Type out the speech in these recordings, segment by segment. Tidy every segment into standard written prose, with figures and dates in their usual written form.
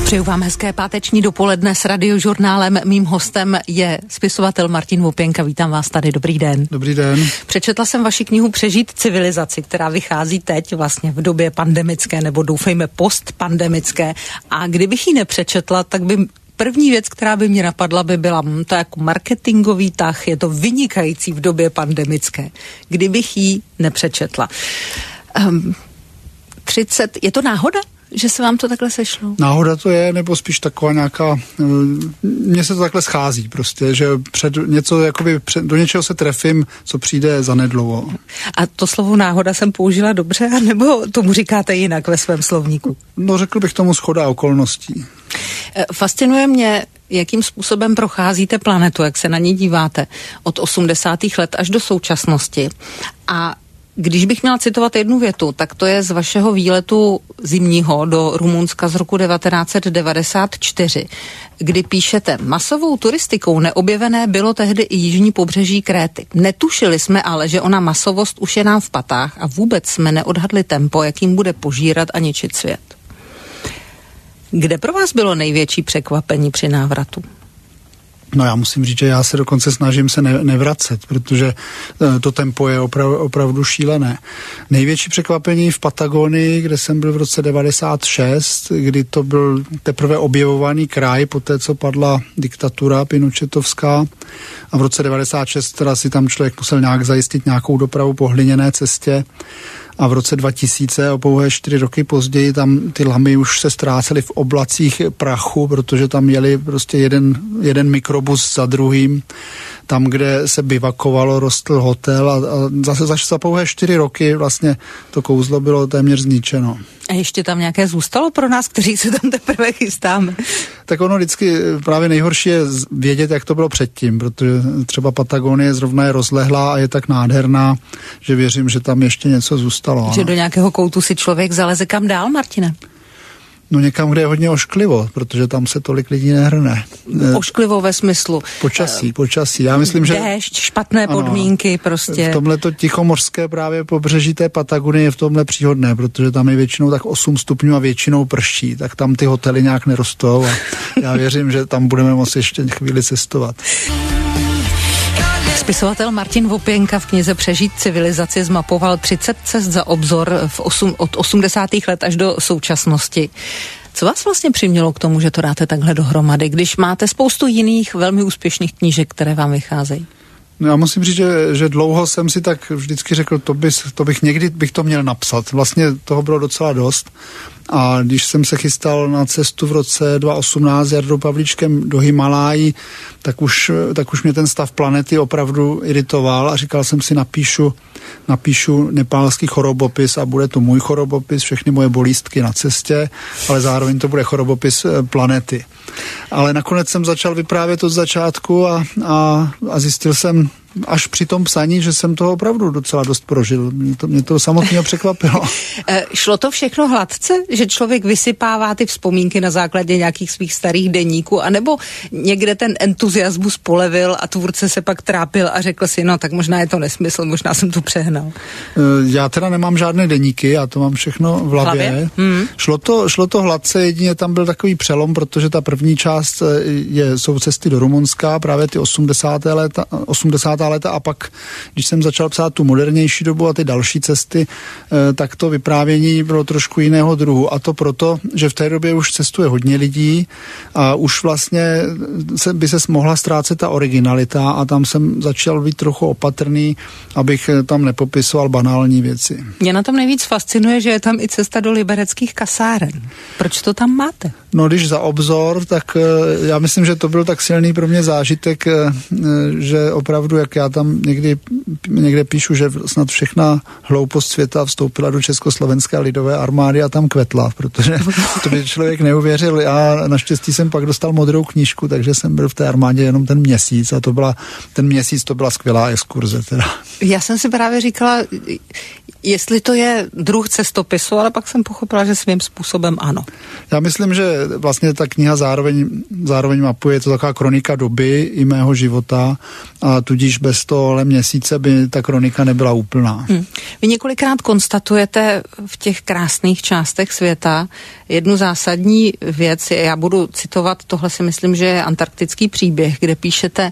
Přeju vám hezké páteční dopoledne s Radiožurnálem. Mým hostem je spisovatel Martin Vopěnka. Vítám vás tady, dobrý den. Dobrý den. Přečetla jsem vaši knihu Přežít civilizaci, která vychází teď vlastně v době pandemické, nebo doufejme postpandemické. A kdybych ji nepřečetla, tak by první věc, která by mě napadla, by byla to jako marketingový tah, je to vynikající v době pandemické. Kdybych ji nepřečetla. 30, je to náhoda, že se vám to takhle sešlo? Náhoda to je, nebo spíš taková nějaká, mně se to takhle schází prostě, že do něčeho se trefím, co přijde zanedlouho. A to slovo náhoda jsem použila dobře, nebo tomu říkáte jinak ve svém slovníku? No, řekl bych tomu shoda okolností. Fascinuje mě, jakým způsobem procházíte planetu, jak se na ní díváte od 80. let až do současnosti. A když bych měla citovat jednu větu, tak to je z vašeho výletu zimního do Rumunska z roku 1994, kdy píšete: masovou turistikou neobjevené bylo tehdy i jižní pobřeží Kréty. Netušili jsme ale, že ona masovost už je nám v patách a vůbec jsme neodhadli tempo, jakým bude požírat a ničit svět. Kde pro vás bylo největší překvapení při návratu? No, já musím říct, že já se dokonce snažím se nevracet, protože to tempo je opravdu šílené. Největší překvapení v Patagonii, kde jsem byl v roce 96, kdy to byl teprve objevovaný kraj po té, co padla diktatura pinochetovská, a v roce 96 teda si tam člověk musel nějak zajistit nějakou dopravu po hliněné cestě. A v roce 2000, o pouhé 4 roky později, tam ty lamy už se ztrácely v oblacích prachu, protože tam jeli prostě jeden mikrobus za druhým. Tam, kde se bivakovalo, rostl hotel a zase za pouhé 4 roky vlastně to kouzlo bylo téměř zničeno. A ještě tam nějaké zůstalo pro nás, kteří se tam teprve chystáme? Tak ono vždycky právě nejhorší je vědět, jak to bylo předtím, protože třeba Patagonie zrovna je rozlehlá a je tak nádherná, že věřím, že tam ještě něco zůstalo. Že do nějakého koutu si člověk zaleze. Kam dál, Martine? No, někam, kde je hodně ošklivo, protože tam se tolik lidí nehrne. Ošklivo ve smyslu? Počasí. Já myslím, že déšť, špatné podmínky prostě. V tomhleto tichomořské právě pobřeží té Patagonie je v tomhle příhodné, protože tam je většinou tak 8 stupňů a většinou prší, tak tam ty hotely nějak nerostou a já věřím, že tam budeme moci ještě chvíli cestovat. Spisovatel Martin Vopěnka v knize Přežít civilizaci zmapoval 30 cest za obzor od 80. let až do současnosti. Co vás vlastně přimělo k tomu, že to dáte takhle dohromady, když máte spoustu jiných velmi úspěšných knížek, které vám vycházejí? No, já musím říct, že dlouho jsem si tak vždycky řekl, někdy bych to měl napsat. Vlastně toho bylo docela dost. A když jsem se chystal na cestu v roce 2018 s Jardou Pavlíčkem do Himalájí, tak už mě ten stav planety opravdu iritoval a říkal jsem si, napíšu nepálský chorobopis a bude to můj chorobopis, všechny moje bolístky na cestě, ale zároveň to bude chorobopis planety. Ale nakonec jsem začal vyprávět od začátku a zjistil jsem až při tom psaní, že jsem toho opravdu docela dost prožil. Mě to samotného překvapilo. Šlo to všechno hladce, že člověk vysypává ty vzpomínky na základě nějakých svých starých deníků, anebo někde ten entuziasmus polevil a tvůrce se pak trápil a řekl si, no tak možná je to nesmysl, možná jsem to přehnal. Já teda nemám žádné deníky, já to mám všechno v hlavě. Šlo to hladce, jedině tam byl takový přelom, protože ta první část jsou cesty do Rumunska, právě ty 80. léta a pak, když jsem začal psát tu modernější dobu a ty další cesty, tak to vyprávění bylo trošku jiného druhu. A to proto, že v té době už cestuje hodně lidí a už vlastně by se mohla ztrácet ta originalita a tam jsem začal být trochu opatrný, abych tam nepopisoval banální věci. Mě na tom nejvíc fascinuje, že je tam i cesta do libereckých kasáren. Proč to tam máte? No, když za obzor, tak já myslím, že to byl tak silný pro mě zážitek, že opravdu, jak já tam někde píšu, že snad všechna hloupost světa vstoupila do Československé lidové armády a tam kvetla, protože to by člověk neuvěřil. Já naštěstí jsem pak dostal modrou knížku, takže jsem byl v té armádě jenom ten měsíc a ten měsíc to byla skvělá exkurze teda. Já jsem si právě říkala, jestli to je druh cestopisu, ale pak jsem pochopila, že svým způsobem ano. Já myslím, že vlastně ta kniha zároveň mapuje, to taková kronika doby i mého života a tudíž tudíž bez tohohle měsíce by ta kronika nebyla úplná. Vy několikrát konstatujete v těch krásných částech světa jednu zásadní věc, já budu citovat, tohle si myslím, že je antarktický příběh, kde píšete: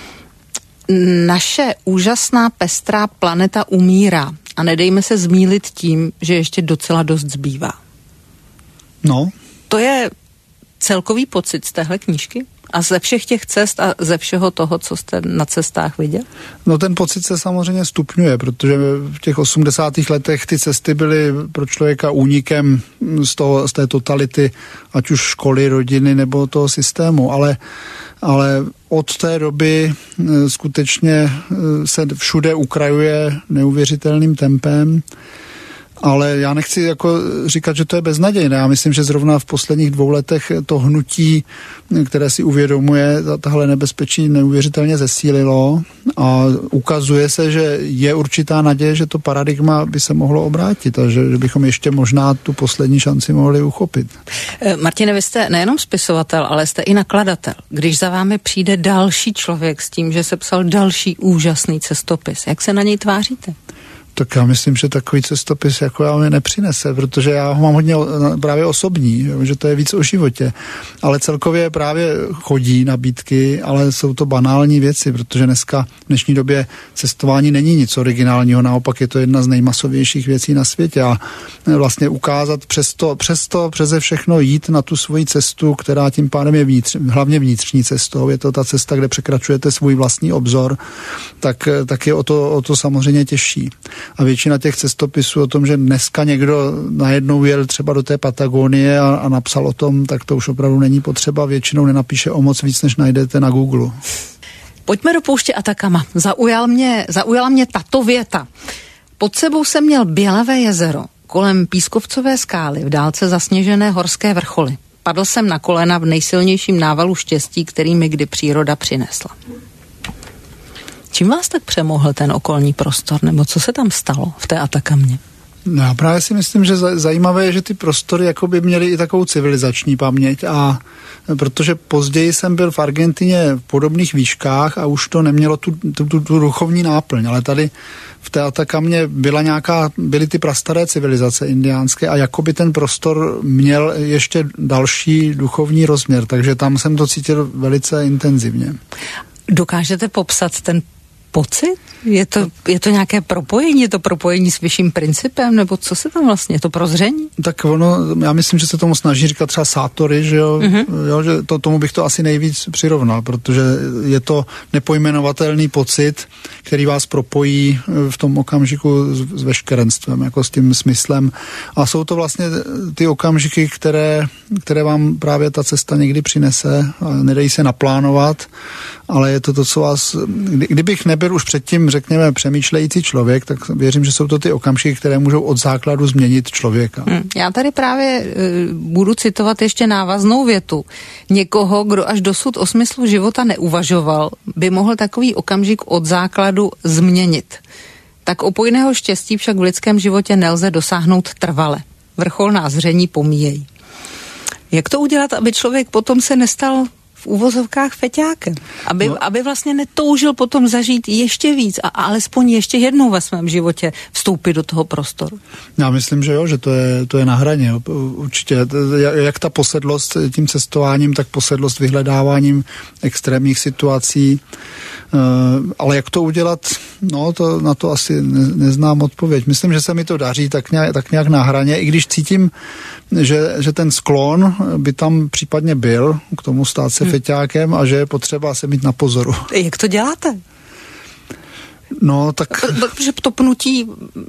naše úžasná pestrá planeta umírá a nedejme se zmýlit tím, že ještě docela dost zbývá. No. To je celkový pocit z téhle knížky? A ze všech těch cest a ze všeho toho, co jste na cestách viděl? No ten pocit se samozřejmě stupňuje, protože v těch 80. letech ty cesty byly pro člověka únikem z té totality, ať už školy, rodiny nebo toho systému, ale od té doby skutečně se všude ukrajuje neuvěřitelným tempem. Ale já nechci jako říkat, že to je beznadějné. Já myslím, že zrovna v posledních 2 letech to hnutí, které si uvědomuje, tahle nebezpečí neuvěřitelně zesílilo a ukazuje se, že je určitá naděje, že to paradigma by se mohlo obrátit a že bychom ještě možná tu poslední šanci mohli uchopit. Martine, vy jste nejenom spisovatel, ale jste i nakladatel. Když za vámi přijde další člověk s tím, že sepsal další úžasný cestopis, jak se na něj tváříte? Tak já myslím, že takový cestopis jako já mi nepřinese, protože já ho mám hodně právě osobní, že to je víc o životě. Ale celkově právě chodí nabídky, ale jsou to banální věci, protože dneska v dnešní době cestování není nic originálního, naopak je to jedna z nejmasovějších věcí na světě a vlastně ukázat přeze všechno jít na tu svoji cestu, která tím pádem je hlavně vnitřní cestou, je to ta cesta, kde překračujete svůj vlastní obzor, tak je o to samozřejmě těžší. A většina těch cestopisů o tom, že dneska někdo najednou jel třeba do té Patagonie a napsal o tom, tak to už opravdu není potřeba. Většinou nenapíše o moc víc, než najdete na Google. Pojďme do pouště Atacama. Zaujala mě tato věta. Pod sebou jsem měl bělavé jezero, kolem pískovcové skály, v dálce zasněžené horské vrcholy. Padl jsem na kolena v nejsilnějším návalu štěstí, který mi kdy příroda přinesla. Čím vás tak přemohl ten okolní prostor, nebo co se tam stalo v té Atacamě? No, já právě si myslím, že zajímavé je, že ty prostory jakoby měly i takovou civilizační paměť a protože později jsem byl v Argentině v podobných výškách a už to nemělo tu duchovní náplň, ale tady v té Atacamě byly ty prastaré civilizace indiánské a jakoby ten prostor měl ještě další duchovní rozměr, takže tam jsem to cítil velice intenzivně. Dokážete popsat ten pocit? Je to nějaké propojení? Je to propojení s vyšším principem? Nebo co se tam vlastně? Je to prozření? Tak já myslím, že se tomu snaží říkat třeba sátory, že jo? Jo, že tomu bych to asi nejvíc přirovnal, protože je to nepojmenovatelný pocit, který vás propojí v tom okamžiku s veškerenstvem, jako s tím smyslem. A jsou to vlastně ty okamžiky, které vám právě ta cesta někdy přinese. Nedají se naplánovat, ale je to, co vás... Kdybych nebyl už předtím, řekněme, přemýšlející člověk, tak věřím, že jsou to ty okamžiky, které můžou od základu změnit člověka. Já tady právě budu citovat ještě návaznou větu. Někoho, kdo až dosud o smyslu života neuvažoval, by mohl takový okamžik od základu změnit. Tak opojného štěstí však v lidském životě nelze dosáhnout trvale. Vrcholná zření pomíjejí. Jak to udělat, aby člověk potom se nestal v uvozovkách feťákem? Aby vlastně netoužil potom zažít ještě víc a alespoň ještě jednou ve svém životě vstoupit do toho prostoru. Já myslím, že jo, že to je na hraně. Určitě. Jak ta posedlost tím cestováním, tak posedlost vyhledáváním extrémních situací. Ale jak to udělat, no na to asi neznám odpověď. Myslím, že se mi to daří tak nějak na hraně, i když cítím, že ten sklon by tam případně byl k tomu stát se feťákem a že je potřeba se mít na pozoru. Jak to děláte? No, tak... Protože to pnutí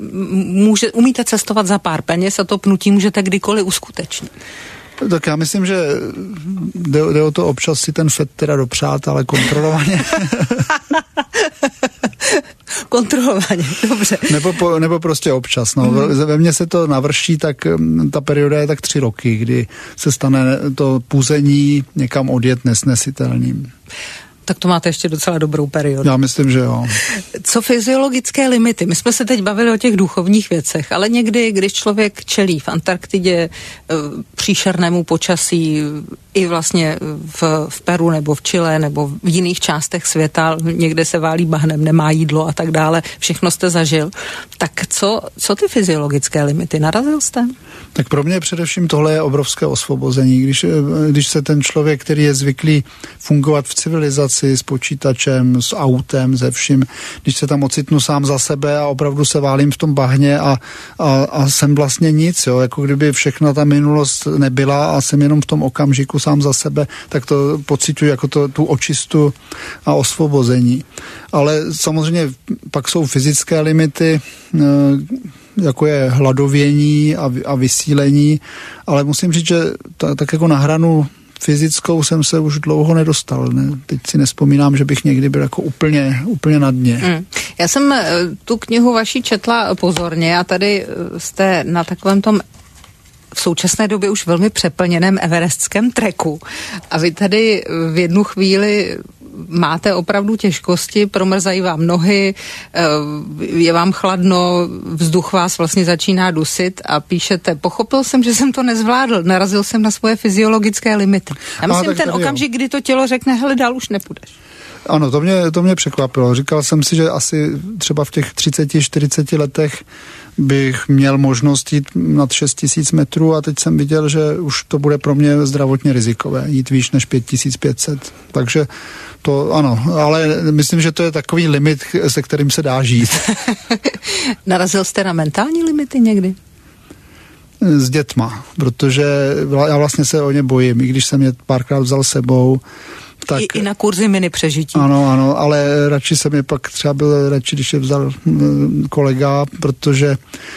umíte cestovat za pár peněz a to pnutí můžete kdykoliv uskutečnit. Tak já myslím, že jde o to občas si ten fet teda dopřát, ale kontrolovaně. Kontrolovaně, dobře. Nebo prostě občas. No. Ve mně se to navrší, tak ta perioda je tak 3 roky, kdy se stane to půzení někam odjet nesnesitelným. Tak to máte ještě docela dobrou periodu. Já myslím, že jo. Co fyziologické limity? My jsme se teď bavili o těch duchovních věcech, ale někdy, když člověk čelí v Antarktidě příšernému počasí, i vlastně v Peru nebo v Chile nebo v jiných částech světa, někde se válí bahnem, nemá jídlo a tak dále, všechno jste zažil. Tak co ty fyziologické limity? Narazil jste? Tak pro mě především tohle je obrovské osvobození. Když se ten člověk, který je zvyklý fungovat v civilizaci s počítačem, s autem, se vším, když se tam ocitnu sám za sebe a opravdu se válím v tom bahně a jsem vlastně nic, jo, jako kdyby všechna ta minulost nebyla a jsem jenom v tom okamžiku sám za sebe, tak to pociťuji jako tu očistu a osvobození. Ale samozřejmě pak jsou fyzické limity, jako je hladovění a vysílení, ale musím říct, že tak jako na hranu fyzickou jsem se už dlouho nedostal. Ne? Teď si nespomínám, že bych někdy byl jako úplně na dně. Já jsem tu knihu vaši četla pozorně a tady jste na takovém tom v současné době už velmi přeplněném everestském treku a vy tady v jednu chvíli máte opravdu těžkosti, promrzají vám nohy, je vám chladno, vzduch vás vlastně začíná dusit a píšete, pochopil jsem, že jsem to nezvládl, narazil jsem na svoje fyziologické limity. Já myslím ten okamžik, kdy to tělo řekne, hele, dál už nepůjdeš. Ano, to mě překvapilo. Říkal jsem si, že asi třeba v těch 30-40 letech bych měl možnost jít nad 6000 metrů a teď jsem viděl, že už to bude pro mě zdravotně rizikové, jít výš než 5500. Takže to ano, ale myslím, že to je takový limit, se kterým se dá žít. Narazil jste na mentální limity někdy? S dětma, protože já vlastně se o ně bojím, i když jsem je párkrát vzal sebou. Tak, I na kurzy mini přežití. Ano, ale radši jsem je pak třeba byl radši, když je vzal kolega, protože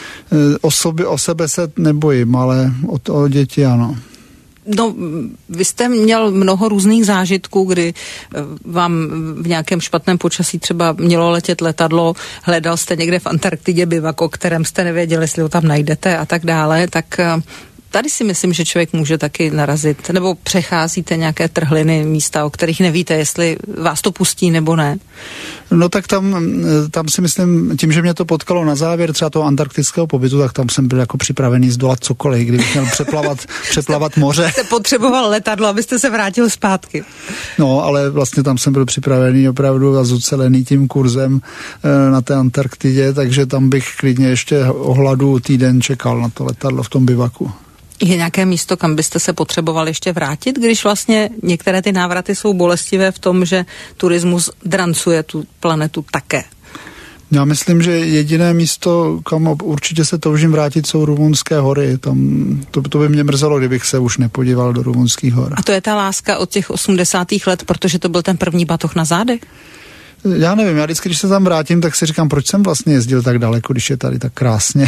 o sebe se nebojím, ale o děti ano. No, vy jste měl mnoho různých zážitků, kdy vám v nějakém špatném počasí třeba mělo letět letadlo, hledal jste někde v Antarktidě bivak, o kterém jste nevěděli, jestli ho tam najdete a tak dále, tak tady si myslím, že člověk může taky narazit, nebo přecházíte nějaké trhliny, místa, o kterých nevíte, jestli vás to pustí nebo ne. No tak tam si myslím, tím, že mě to potkalo na závěr třeba toho antarktického pobytu, tak tam jsem byl jako připravený zdolat cokoliv, kdybych měl přeplavat moře. Jste potřeboval letadlo, abyste se vrátil zpátky. No, ale vlastně tam jsem byl připravený opravdu a zucelený tím kurzem na té Antarktidě, takže tam bych klidně ještě o hladu týden čekal na to letadlo v tom bivaku. Je nějaké místo, kam byste se potřeboval ještě vrátit, když vlastně některé ty návraty jsou bolestivé v tom, že turismus drancuje tu planetu také? Já myslím, že jediné místo, kam určitě se toužím vrátit, jsou Rumunské hory. To by mě mrzelo, kdybych se už nepodíval do Rumunských hor. A to je ta láska od těch 80. let, protože to byl ten první batoh na zádech? Já nevím, já vždycky, když se tam vrátím, tak si říkám, proč jsem vlastně jezdil tak daleko, když je tady tak krásně.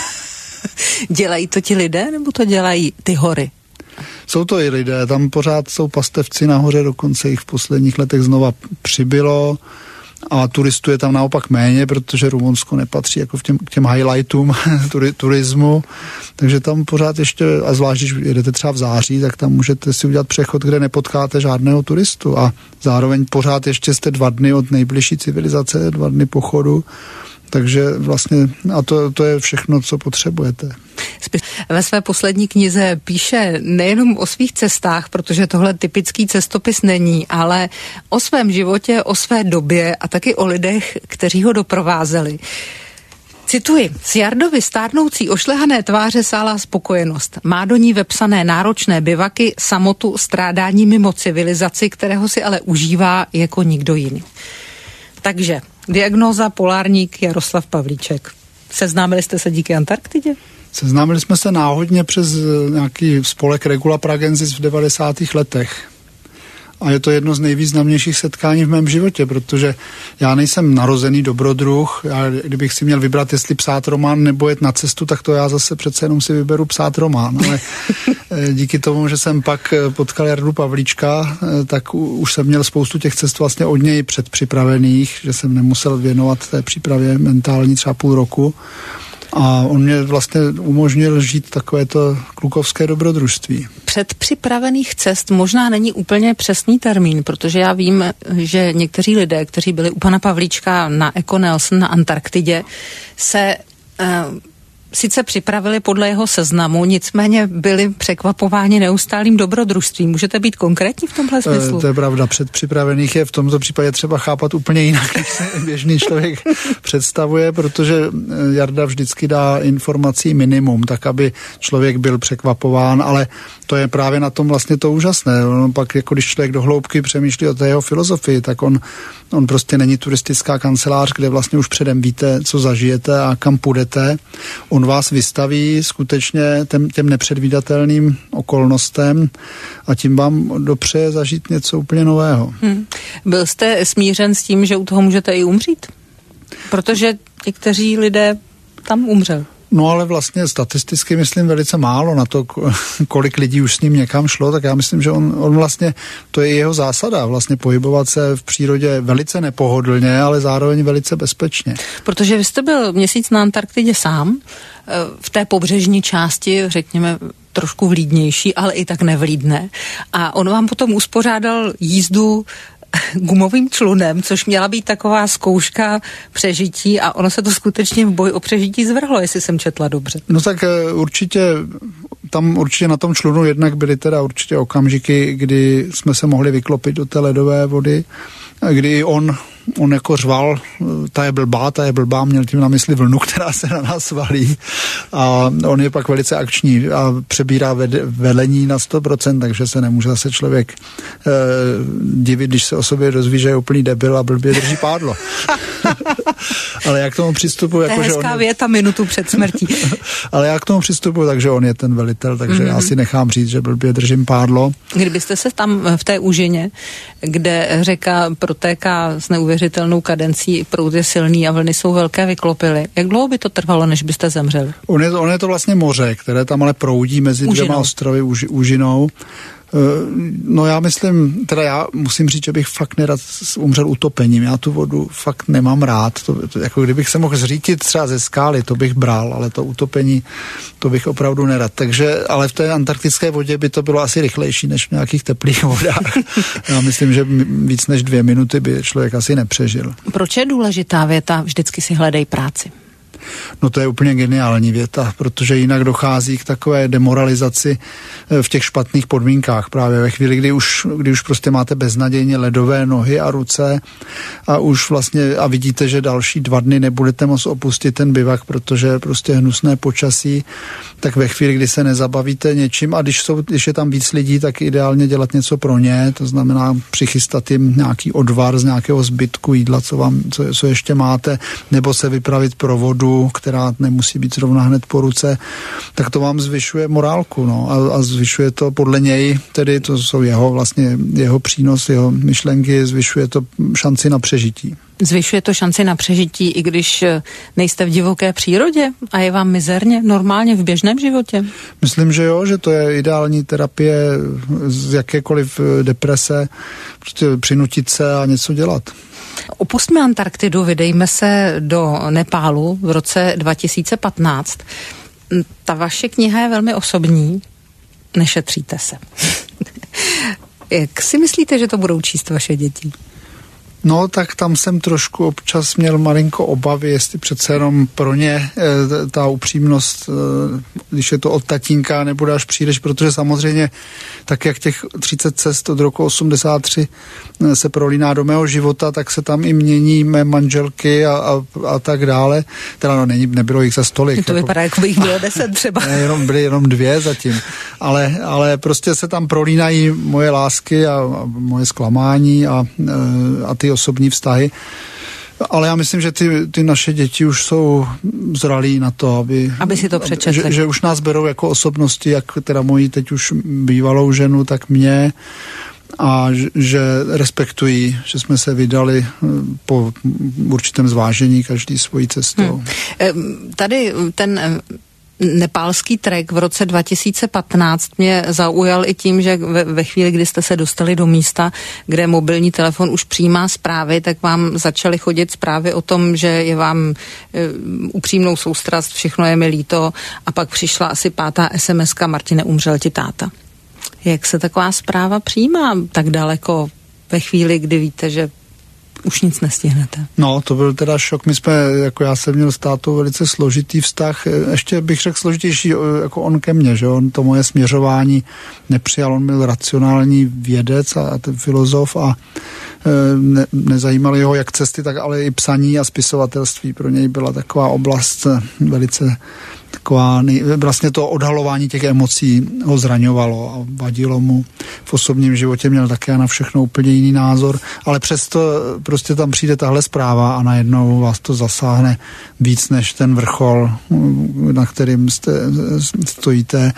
Dělají to ti lidé, nebo to dělají ty hory? Jsou to i lidé, tam pořád jsou pastevci nahoře, dokonce jich v posledních letech znova přibylo a turistů je tam naopak méně, protože Rumunsko nepatří jako k těm highlightům turismu, takže tam pořád ještě, a zvlášť když jedete třeba v září, tak tam můžete si udělat přechod, kde nepotkáte žádného turistu a zároveň pořád ještě jste 2 dny od nejbližší civilizace, 2 dny pochodu. Takže vlastně, a to je všechno, co potřebujete. Ve své poslední knize píše nejenom o svých cestách, protože tohle typický cestopis není, ale o svém životě, o své době a taky o lidech, kteří ho doprovázeli. Cituji, z Jardovy stárnoucí ošlehané tváře sálá spokojenost. Má do ní vepsané náročné bivaky, samotu, strádání mimo civilizaci, kterého si ale užívá jako nikdo jiný. Takže diagnóza polárník Jaroslav Pavlíček. Seznámili jste se díky Antarktidě? Seznámili jsme se náhodně přes nějaký spolek Regula Pragensis v 90. letech. A je to jedno z nejvýznamnějších setkání v mém životě, protože já nejsem narozený dobrodruh. Kdybych si měl vybrat, jestli psát román nebo jet na cestu, tak to já zase přece jenom si vyberu psát román. Ale díky tomu, že jsem pak potkal Jardu Pavlíčka, tak už jsem měl spoustu těch cest vlastně od něj předpřipravených, že jsem nemusel věnovat té přípravě mentální třeba půl roku. A on mě vlastně umožnil žít takovéto klukovské dobrodružství. Předpřipravených cest možná není úplně přesný termín, protože já vím, že někteří lidé, kteří byli u pana Pavlíčka na Eco Nelson na Antarktidě, se sice připravili podle jeho seznamu, nicméně byli překvapováni neustálým dobrodružstvím. Můžete být konkrétní v tomhle smyslu? To je pravda. Předpřipravených je v tomto případě třeba chápat úplně jinak, než se běžný člověk představuje, protože Jarda vždycky dá informací minimum, tak aby člověk byl překvapován, ale to je právě na tom vlastně to úžasné. On pak, jako když člověk do hloubky přemýšlí o té jeho filozofii, tak on prostě není turistická kancelář, kde vlastně už předem víte, co zažijete a kam půjdete. On vás vystaví skutečně těm nepředvídatelným okolnostem a tím vám dopřeje zažít něco úplně nového. Byl jste smířen s tím, že u toho můžete i umřít? Protože někteří lidé tam umřeli. No ale vlastně statisticky myslím velice málo na to, kolik lidí už s ním někam šlo, tak já myslím, že on vlastně, to je jeho zásada, vlastně pohybovat se v přírodě velice nepohodlně, ale zároveň velice bezpečně. Protože vy jste byl měsíc na Antarktidě sám, v té pobřežní části, řekněme, trošku vlídnější, ale i tak nevlídné. A on vám potom uspořádal jízdu gumovým člunem, což měla být taková zkouška přežití a ono se to skutečně v boji o přežití zvrhlo, jestli jsem četla dobře. No tak určitě na tom člunu jednak byly teda určitě okamžiky, kdy jsme se mohli vyklopit do té ledové vody, kdy on jako řval, ta je blbá, měl tím na mysli vlnu, která se na nás valí a on je pak velice akční a přebírá velení na 100%, takže se nemůže zase člověk divit, když se o sobě dozví, že je úplný debil a blbě drží pádlo. Ale jak k tomu přistupuji... To je hezká věta minutu před smrtí. Ale já k tomu přistupuji, takže on je ten velitel, takže já si nechám říct, že blbě držím pádlo. Kdybyste se tam v té úžině, kde řeka protéká s neuvěřitelnou kadencí, proud je silný a vlny jsou velké, vyklopily, jak dlouho by to trvalo, než byste zemřeli? On je to vlastně moře, které tam ale proudí mezi dvěma ostrovy úžinou. No já myslím, teda já musím říct, že bych fakt nerad umřel utopením. Já tu vodu fakt nemám rád. To jako kdybych se mohl zřítit třeba ze skály, to bych bral, ale to utopení, to bych opravdu nerad. Takže, ale v té antarktické vodě by to bylo asi rychlejší než v nějakých teplých vodách. Já myslím, že víc než 2 minuty by člověk asi nepřežil. Proč je důležitá věta vždycky si hledej práci? No to je úplně geniální věta, protože jinak dochází k takové demoralizaci v těch špatných podmínkách právě ve chvíli, kdy už prostě máte beznadějně ledové nohy a ruce a už vlastně a vidíte, že další 2 dny nebudete moct opustit ten bivak, protože je prostě hnusné počasí, tak ve chvíli, kdy se nezabavíte něčím a když je tam víc lidí, tak ideálně dělat něco pro ně, to znamená přichystat jim nějaký odvar z nějakého zbytku jídla, co ještě máte, nebo se vypravit pro vodu, která nemusí být zrovna hned po ruce, tak to vám zvyšuje morálku, no, a zvyšuje to podle něj, tedy to jsou jeho přínos, jeho myšlenky, zvyšuje to šanci na přežití. Zvyšuje to šanci na přežití, i když nejste v divoké přírodě a je vám mizerně normálně v běžném životě? Myslím, že jo, že to je ideální terapie z jakékoliv deprese, prostě přinutit se a něco dělat. Opustme Antarktidu, vydejme se do Nepálu v roce 2015. Ta vaše kniha je velmi osobní, nešetříte se. Jak si myslíte, že to budou číst vaše děti? No, tak tam jsem trošku občas měl malinko obavy, jestli přece jenom pro ně ta upřímnost, když je to od tatínka, nebude až příliš, protože samozřejmě tak, jak těch 30 cest od roku 83 se prolíná do mého života, tak se tam i mění mé manželky a tak dále. Teda no, nebylo jich za stolik. To vypadá, jako by jich bylo 10 třeba. Byly jenom 2 zatím. Ale prostě se tam prolínají moje lásky a moje zklamání a ty osobní vztahy. Ale já myslím, že ty naše děti už jsou zralí na to, aby si to přečetli. Že už nás berou jako osobnosti, jak teda moji teď už bývalou ženu, tak mě, a že respektují, že jsme se vydali po určitém zvážení každý svojí cestou. Tady ten nepálský trek v roce 2015 mě zaujal i tím, že ve chvíli, kdy jste se dostali do místa, kde mobilní telefon už přijímá zprávy, tak vám začaly chodit zprávy o tom, že je vám upřímnou soustrast, všechno je mi líto, a pak přišla asi 5. SMS-ka: Martine, umřel ti táta. Jak se taková zpráva přijímá tak daleko ve chvíli, kdy víte, že už nic nestihnete. No, to byl teda šok. Já jsem měl s tátou velice složitý vztah, ještě bych řekl složitější jako on ke mně, že on to moje směřování nepřijal, on byl racionální vědec a ten filozof a nezajímaly ho jak cesty, tak ale i psaní a spisovatelství. Pro něj byla taková oblast velice taková, vlastně to odhalování těch emocí ho zraňovalo a vadilo mu. V osobním životě měl také na všechno úplně jiný názor, ale přesto prostě tam přijde tahle zpráva a najednou vás to zasáhne víc než ten vrchol, na kterým stojíte.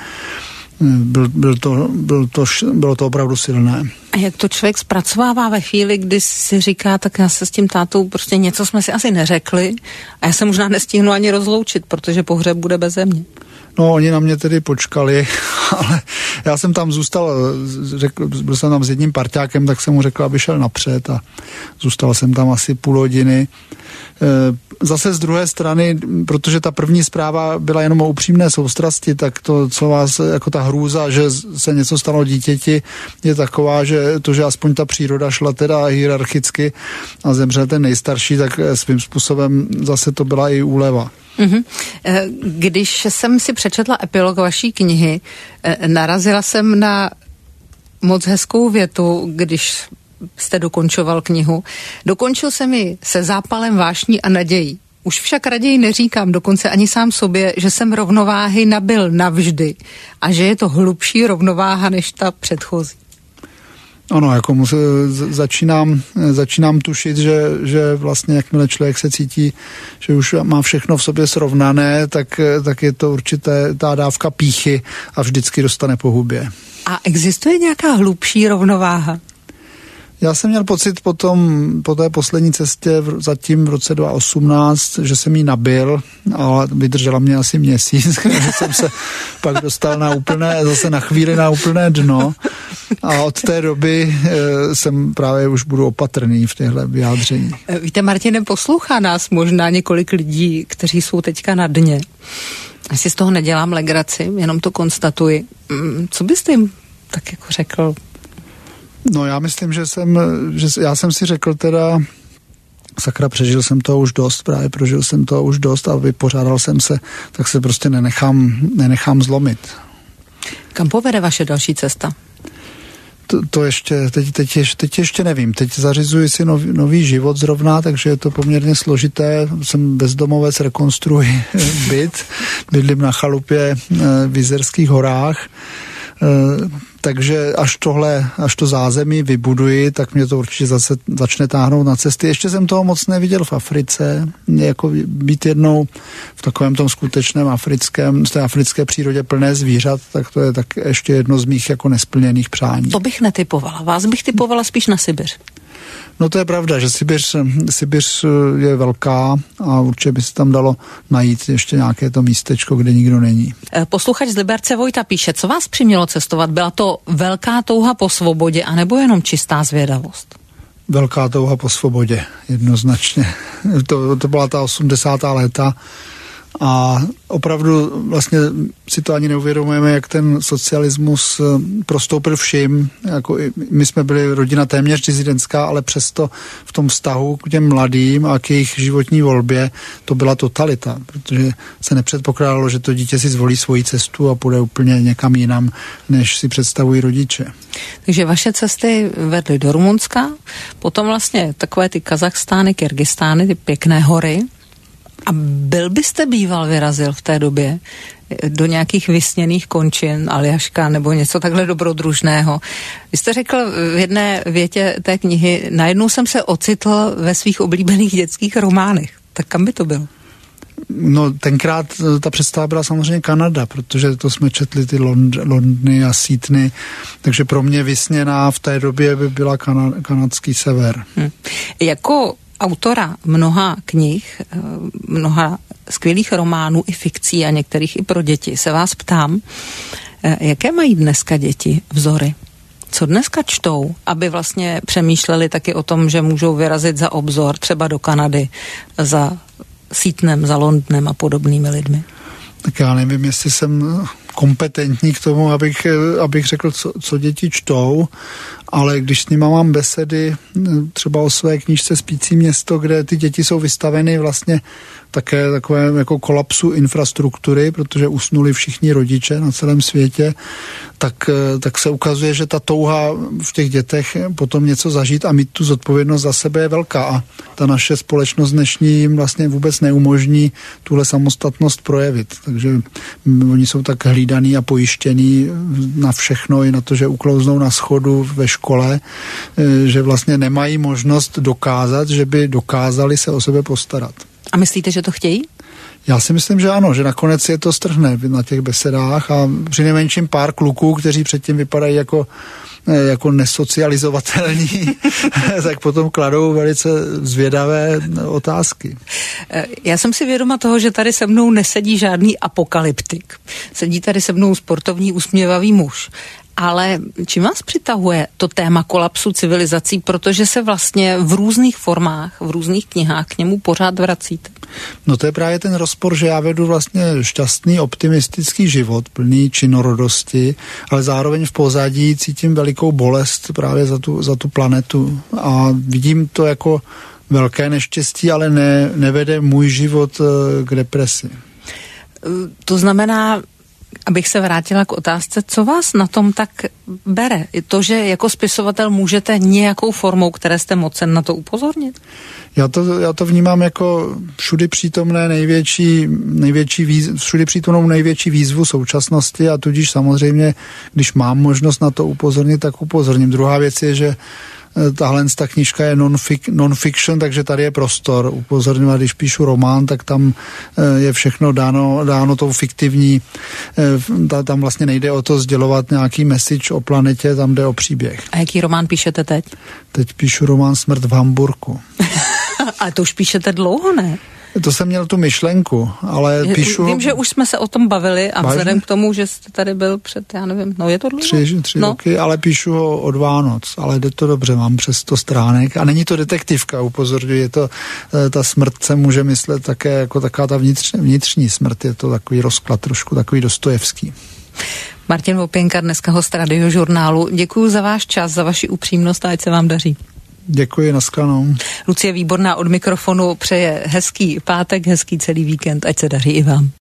Bylo to opravdu silné. A jak to člověk zpracovává ve chvíli, kdy si říká, tak já se s tím tátou prostě něco jsme si asi neřekli a já se možná nestihnu ani rozloučit, protože pohřeb bude beze mě. No, oni na mě tedy počkali, ale já jsem tam zůstal, byl jsem tam s jedním parťákem, tak jsem mu řekl, aby šel napřed a zůstal jsem tam asi půl hodiny. Zase z druhé strany, protože ta první zpráva byla jenom o upřímné soustrasti, tak to, co vás, jako ta hrůza, že se něco stalo dítěti, je taková, že to, že aspoň ta příroda šla teda hierarchicky a zemřel ten nejstarší, tak svým způsobem zase to byla i úleva. Mm-hmm. Když jsem si přečetla epilog vaší knihy, narazila jsem na moc hezkou větu, když jste dokončoval knihu. Dokončil jsem ji se zápalem vášní a nadějí. Už však raději neříkám dokonce ani sám sobě, že jsem rovnováhy nabyl navždy a že je to hlubší rovnováha než ta předchozí. Ano, jako začínám tušit, že vlastně jakmile člověk se cítí, že už má všechno v sobě srovnané, tak je to určitě ta dávka pýchy a vždycky dostane po hubě. A existuje nějaká hlubší rovnováha? Já jsem měl pocit po té poslední cestě zatím v roce 2018, že jsem jí nabil, ale vydržela mě asi měsíc, že jsem se pak dostal zase na chvíli na úplné dno a od té doby jsem právě už budu opatrný v těchto vyjádření. Víte, Martine, poslouchá nás možná několik lidí, kteří jsou teďka na dně. Já si z toho nedělám legraci, jenom to konstatuji. Co byste jim tak jako řekl? No já myslím, že já jsem si řekl teda, sakra, přežil jsem toho už dost, právě prožil jsem toho už dost a vypořádal jsem se, tak se prostě nenechám zlomit. Kam povede vaše další cesta? To ještě, teď ještě nevím. Teď zařizuji si nový život zrovna, takže je to poměrně složité. Jsem bezdomovec, rekonstruuji byt, bydlím na chalupě v Jizerských horách. Takže až to zázemí vybuduji, tak mě to určitě zase začne táhnout na cesty. Ještě jsem toho moc neviděl v Africe, jako být jednou v takovém tom skutečném africké přírodě plné zvířat, tak to je tak ještě jedno z mých jako nesplněných přání. To bych netypovala. Vás bych typovala spíš na Sibiř. No to je pravda, že Sibiř je velká a určitě by se tam dalo najít ještě nějaké to místečko, kde nikdo není. Posluchač z Liberce Vojta píše, co vás přimělo cestovat? Byla to velká touha po svobodě anebo jenom čistá zvědavost? Velká touha po svobodě, jednoznačně. To byla ta 80. léta a opravdu vlastně si to ani neuvědomujeme, jak ten socialismus prostoupil všim. Jako my jsme byli rodina téměř dizidentská, ale přesto v tom vztahu k těm mladým a k jejich životní volbě to byla totalita, protože se nepředpokládalo, že to dítě si zvolí svoji cestu a půjde úplně někam jinam, než si představují rodiče. Takže vaše cesty vedly do Rumunska, potom vlastně takové ty Kazachstány, Kyrgyzstány, ty pěkné hory. A byl byste býval vyrazil v té době do nějakých vysněných končin, Aljaška nebo něco takhle dobrodružného? Vy jste řekl v jedné větě té knihy, najednou jsem se ocitl ve svých oblíbených dětských románech. Tak kam by to bylo? No tenkrát ta představa byla samozřejmě Kanada, protože to jsme četli ty Londony a Sydney, takže pro mě vysněná v té době by byla kanadský sever. Jako autora mnoha knih, mnoha skvělých románů i fikcí a některých i pro děti, se vás ptám, jaké mají dneska děti vzory? Co dneska čtou, aby vlastně přemýšleli taky o tom, že můžou vyrazit za obzor třeba do Kanady, za Sydneyem, za Londonem a podobnými lidmi? Tak já nevím, jestli jsem kompetentní k tomu, abych řekl, co děti čtou, ale když s nima mám besedy třeba o své knížce Spící město, kde ty děti jsou vystaveny vlastně také takové jako kolapsu infrastruktury, protože usnuli všichni rodiče na celém světě, tak se ukazuje, že ta touha v těch dětech potom něco zažít a mít tu zodpovědnost za sebe je velká a ta naše společnost dnešní jim vlastně vůbec neumožní tuhle samostatnost projevit. Takže oni jsou tak hlídaný a pojištěný na všechno, i na to, že uklouznou na schodu ve škole, že vlastně nemají možnost dokázat, že by dokázali se o sebe postarat. A myslíte, že to chtějí? Já si myslím, že ano, že nakonec je to strhne na těch besedách a přinejmenším pár kluků, kteří předtím vypadají jako nesocializovatelní, tak potom kladou velice zvědavé otázky. Já jsem si vědoma toho, že tady se mnou nesedí žádný apokalyptik. Sedí tady se mnou sportovní usměvavý muž. Ale čím vás přitahuje to téma kolapsu civilizací, protože se vlastně v různých formách, v různých knihách k němu pořád vracíte? No to je právě ten rozpor, že já vedu vlastně šťastný, optimistický život, plný činorodosti, ale zároveň v pozadí cítím velikou bolest právě za tu planetu a vidím to jako velké neštěstí, ale nevede můj život k depresi. To znamená, abych se vrátila k otázce, co vás na tom tak bere? To, že jako spisovatel můžete nějakou formou, které jste mocen, na to upozornit? Já to vnímám jako všudy přítomnou největší výzvu současnosti a tudíž samozřejmě, když mám možnost na to upozornit, tak upozorním. Druhá věc je, že ta knížka je non-fiction, takže tady je prostor upozorňovat. Když píšu román, tak tam je všechno dáno tou fiktivní, tam vlastně nejde o to sdělovat nějaký message o planetě, tam jde o příběh. A jaký román píšete teď? Teď píšu román Smrt v Hamburku. Ale to už píšete dlouho, ne? To jsem měl tu myšlenku, ale píšu... Vím, že už jsme se o tom bavili a vzhledem k tomu, že jste tady byl před, já nevím, je to dlouho? Tři roky, ale píšu ho od Vánoc, ale jde to dobře, mám přes 100 stránek a není to detektivka, upozorňuji, je to, ta smrt se může myslet také jako taková ta vnitřní smrt, je to takový rozklad, trošku takový Dostojevský. Martin Opěnka, dneska host Radiožurnálu. Děkuji za váš čas, za vaši upřímnost a ať se vám daří. Děkuji, nashledanou. Lucie Výborná od mikrofonu přeje hezký pátek, hezký celý víkend, ať se daří i vám.